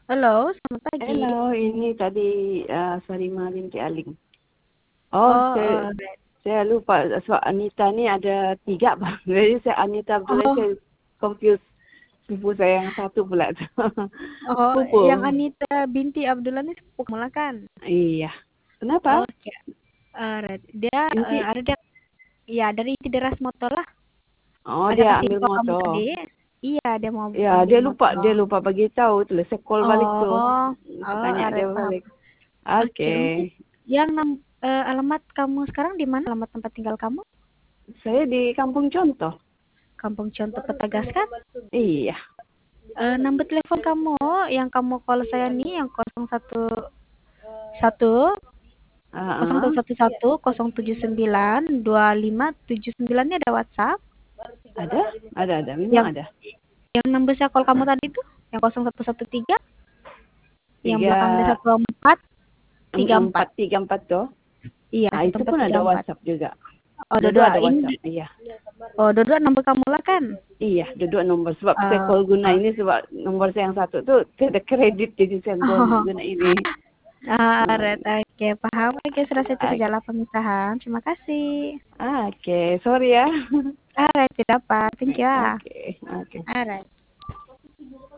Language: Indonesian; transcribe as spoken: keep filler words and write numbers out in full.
Halo, selamat pagi. Halo, ini tadi uh, Sarima binti Aling. Oh, Oh, saya alright. saya lupa soal Anita ni ada tiga bang. Jadi saya Anita Abdullah Oh, saya confuse sepupu saya yang satu pula tu. oh, yang Sepupu. Anita binti Abdullah ini sepupu kamu lah kan? Iya. Kenapa? Oke, alright. Dia eh, Inti. ada dia, ya dari inti deras motor lah. Oh, Ada dia kasih ambil info kamu tadi. motor. Iya, dia mau Ya, ambil dia lupa motor. dia lupa bagi tahu tu. Saya call balik tu. Oh, Saya oh, tanya dia alright, paham. balik. Oke, untuk Oke. yang nam- eh, alamat kamu sekarang di mana? Alamat tempat tinggal kamu? Saya di Kampung Contoh. Kampung Conto Petagas kan? Iya. Eh, nomor telepon kamu yang kamu call saya nih yang nol satu satu nol satu Uh-uh. satu satu nol tujuh sembilan dua lima tujuh sembilan ini ada WhatsApp. Ada? Ada, ada. Memang Yang ada. yang nomor saya call kamu tadi tuh yang nol satu satu tiga, yang Tiga belakangnya satu empat tiga empat. empat tiga empat tuh. Iya, Ah, satu itu empat pun tiga ada empat. WhatsApp juga. Oh, Dua-dua dua-dua ada WhatsApp. ini. Iya. Oh, dua-dua nomor kamu lah kan? Iya, dua-dua nomor. Sebab saya Uh, call guna uh, ini sebab nomor saya yang satu tuh tidak kredit jadi saya call oh, guna ini. ah, Hmm. right. Oke, paham. Oke, sudah saya tutup Oke, jala pemisahan. Terima kasih. Oke, sorry ya. Alright, tidak apa. Thank you. Oke, oke. Alright.